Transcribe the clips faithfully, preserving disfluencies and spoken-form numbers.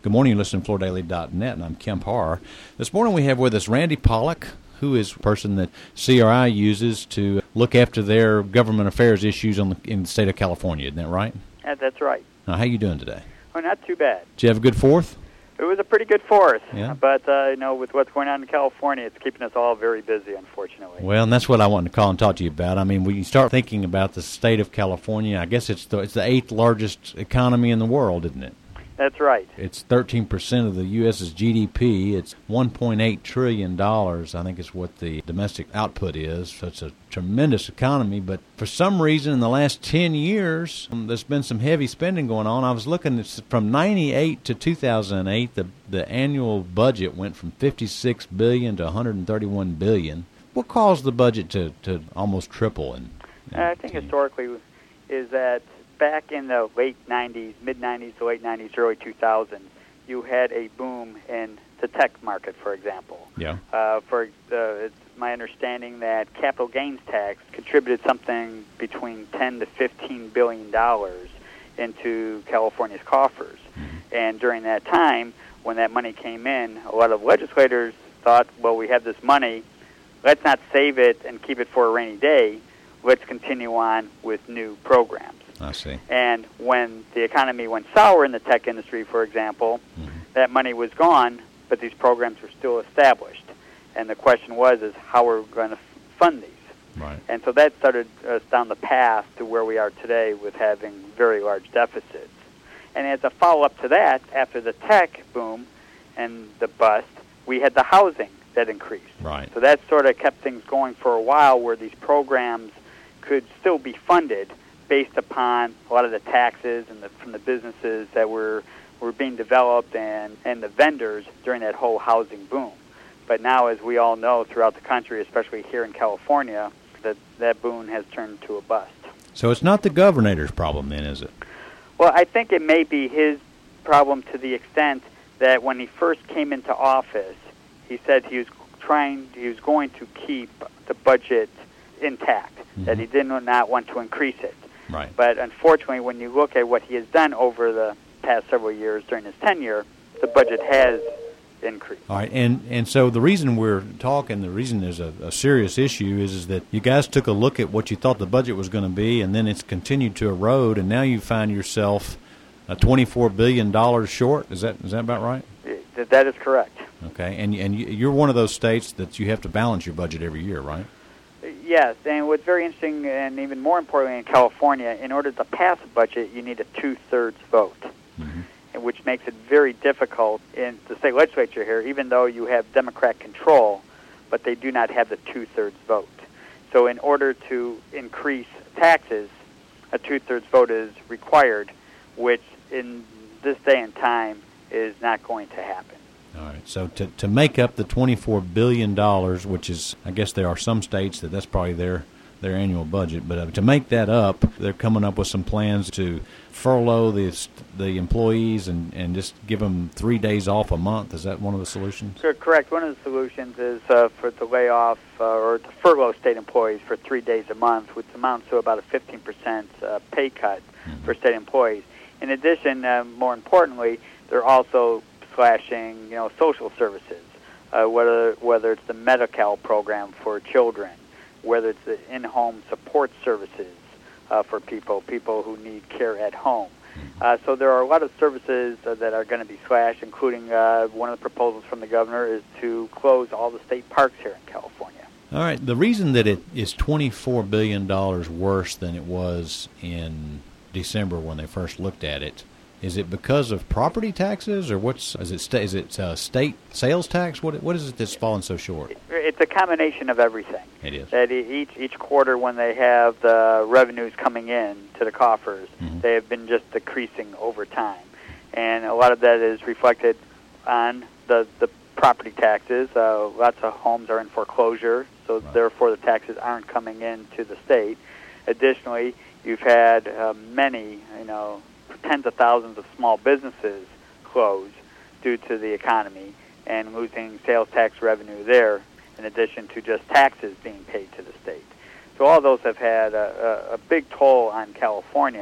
Good morning. You listen to Florida Daily dot net, and I'm Kemp Harr. This morning we have with us Randy Pollock, who is a person that C R I uses to look after their government affairs issues on the, in the state of California. Isn't that right? Yeah, that's right. Now, how you doing today? Oh, not too bad. Did you have a good Fourth? It was a pretty good Fourth. Yeah. But, uh, you know, with what's going on in California, it's keeping us all very busy, unfortunately. Well, and that's what I wanted to call and talk to you about. I mean, when you start thinking about the state of California, I guess it's the, it's the eighth largest economy in the world, isn't it? That's right. It's thirteen percent of the U S's G D P. It's one point eight trillion dollars, I think is what the domestic output is. So it's a tremendous economy. But for some reason, in the last ten years, um, there's been some heavy spending going on. I was looking at from ninety-eight to two thousand eight, the, the annual budget went from fifty-six billion dollars to one hundred thirty-one billion dollars. What caused the budget to, to almost triple? In, in I think historically is that back in the late nineties, mid-nineties to late nineties, early two thousands, you had a boom in the tech market, for example. Yeah. Uh, for uh, it's my understanding that capital gains tax contributed something between ten to fifteen billion dollars into California's coffers. Mm-hmm. And during that time, when that money came in, a lot of legislators thought, well, we have this money, let's not save it and keep it for a rainy day. Let's continue on with new programs. I see. And when the economy went sour in the tech industry, for example, mm-hmm. that money was gone, but these programs were still established. And the question was, is how are we going to fund these? Right. And so that started us down the path to where we are today with having very large deficits. And as a follow-up to that, after the tech boom and the bust, we had the housing that increased. Right. So that sort of kept things going for a while where these programs could still be funded based upon a lot of the taxes and the, from the businesses that were were being developed and, and the vendors during that whole housing boom. But now, as we all know throughout the country, especially here in California, that that boom has turned to a bust. So it's not the governor's problem then, is it? Well, I think it may be his problem to the extent that when he first came into office, he said he was trying, he was going to keep the budget intact, mm-hmm. that he did not want to increase it. Right. But unfortunately, when you look at what he has done over the past several years during his tenure, the budget has increased. All right, and, and so the reason we're talking, the reason there's a, a serious issue is, is that you guys took a look at what you thought the budget was going to be, and then it's continued to erode, and now you find yourself uh, twenty-four billion dollars short. Is that is that about right? That is correct. Okay, and, and you're one of those states that you have to balance your budget every year, right? Yes, and what's very interesting, and even more importantly in California, in order to pass a budget, you need a two-thirds vote, mm-hmm. which makes it very difficult in the state legislature here, even though you have Democrat control, but they do not have the two-thirds vote. So in order to increase taxes, a two-thirds vote is required, which in this day and time is not going to happen. All right. So to to make up the twenty-four billion dollars, which is, I guess there are some states that that's probably their their annual budget, but uh, to make that up, they're coming up with some plans to furlough the the employees and, and just give them three days off a month. Is that one of the solutions? Sure, correct. One of the solutions is uh, for to lay off uh, or to furlough state employees for three days a month, which amounts to about a fifteen percent uh, pay cut mm-hmm. for state employees. In addition, uh, more importantly, they're also slashing, you know, social services, uh, whether whether it's the Medi-Cal program for children, whether it's the in-home support services uh, for people, people who need care at home. Uh, so there are a lot of services uh, that are going to be slashed, including uh, one of the proposals from the governor is to close all the state parks here in California. All right. The reason that it is twenty-four billion dollars worse than it was in December when they first looked at it, is it because of property taxes, or what's is it? Is it uh, state sales tax? What what is it that's fallen so short? It's a combination of everything. It is. That each each quarter, when they have the revenues coming in to the coffers, mm-hmm. they have been just decreasing over time, and a lot of that is reflected on the the property taxes. Uh, lots of homes are in foreclosure, so right. therefore the taxes aren't coming in to the state. Additionally, you've had uh, many, you know. tens of thousands of small businesses close due to the economy and losing sales tax revenue there, in addition to just taxes being paid to the state. So all those have had a, a, a big toll on California,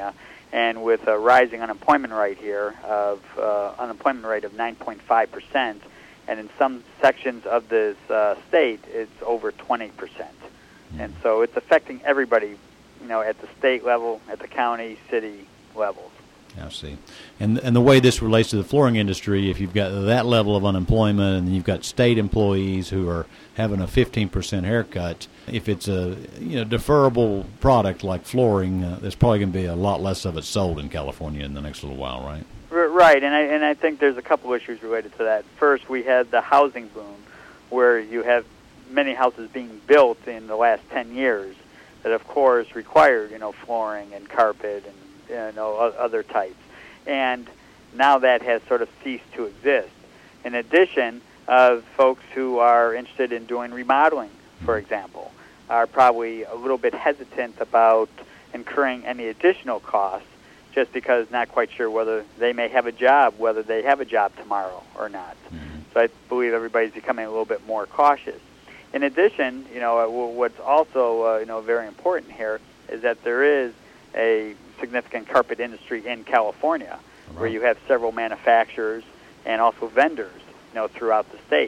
And with a rising unemployment rate here of uh, unemployment rate of nine point five percent, and in some sections of this uh, state, it's over twenty percent. Mm-hmm. And so it's affecting everybody, you know, at the state level, at the county, city levels. I see. And and the way this relates to the flooring industry, if you've got that level of unemployment and you've got state employees who are having a fifteen percent haircut, if it's a you know deferrable product like flooring, uh, there's probably going to be a lot less of it sold in California in the next little while, right? Right, and I and I think there's a couple issues related to that. First, we had the housing boom, where you have many houses being built in the last ten years that, of course, required you know flooring and carpet and you know other types, and now that has sort of ceased to exist. In addition, uh, folks who are interested in doing remodeling, for example, are probably a little bit hesitant about incurring any additional costs, just because not quite sure whether they may have a job, whether they have a job tomorrow or not. Mm-hmm. So I believe everybody's becoming a little bit more cautious. In addition, you know, what's also uh, you know very important here is that there is a significant carpet industry in California, right, where you have several manufacturers and also vendors, you know, throughout the state.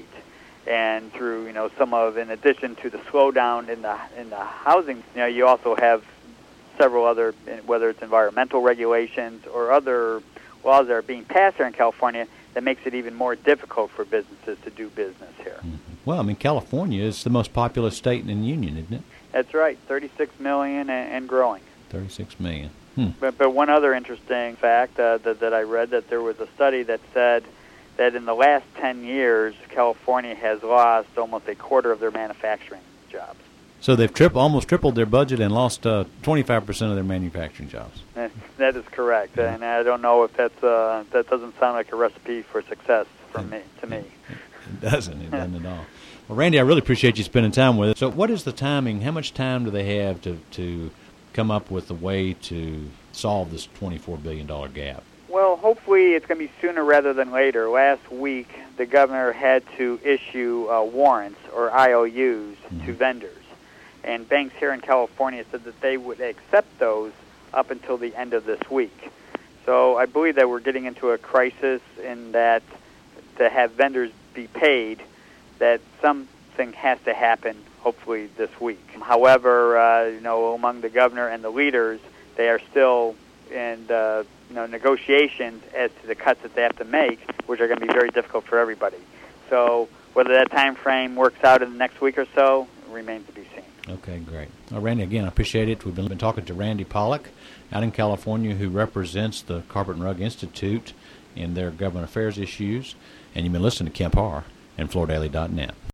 And through you know some of, in addition to the slowdown in the in the housing, you know, you also have several other, whether it's environmental regulations or other laws that are being passed here in California that makes it even more difficult for businesses to do business here. Mm-hmm. Well, I mean, California is the most populous state in the union, isn't it? That's right, thirty-six million and, and growing. thirty-six million. Hmm. But, but one other interesting fact uh, that, that I read, that there was a study that said that in the last ten years, California has lost almost a quarter of their manufacturing jobs. So they've tri- almost tripled their budget and lost uh, twenty-five percent of their manufacturing jobs. That is correct, mm-hmm. and I don't know if that's uh, that doesn't sound like a recipe for success for me to me. It doesn't. It doesn't at all. Well, Randy, I really appreciate you spending time with us. So, what is the timing? How much time do they have to to come up with a way to solve this twenty-four billion dollars gap? Well, hopefully it's going to be sooner rather than later. Last week, the governor had to issue uh, warrants or I O Us mm-hmm. to vendors. And banks here in California said that they would accept those up until the end of this week. So I believe that we're getting into a crisis in that to have vendors be paid, that something has to happen, hopefully this week. However, uh, you know, among the governor and the leaders, they are still in uh, you know, negotiations as to the cuts that they have to make, which are going to be very difficult for everybody. So whether that time frame works out in the next week or so remains to be seen. Okay, great. Well, Randy, again, I appreciate it. We've been, been talking to Randy Pollock out in California, who represents the Carpet and Rug Institute in their government affairs issues. And you've been listening to Kemp Harr and Floor Daily dot net.